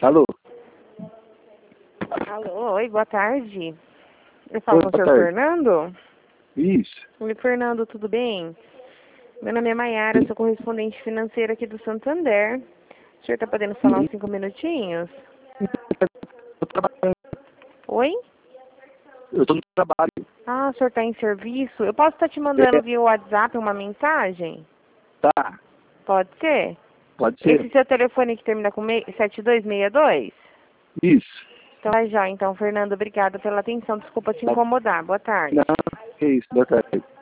Alô? Alô, oi, boa tarde. Eu falo Oi, com o boa senhor tarde. Fernando? Isso. Oi, Fernando, tudo bem? Meu nome é Maiara, eu sou correspondente financeira aqui do Santander. O senhor está podendo falar uns 5 minutinhos? Eu tô trabalhando. Oi? Eu tô no trabalho. Ah, o senhor está em serviço? Eu posso estar te É, mandando via WhatsApp uma mensagem? tá. Pode ser? Pode ser. Esse seu telefone que termina com 7262? Isso. Então vai já, então, Fernando, obrigada pela atenção. Desculpa te Tá. incomodar. Boa tarde. Não, que isso. Boa tarde.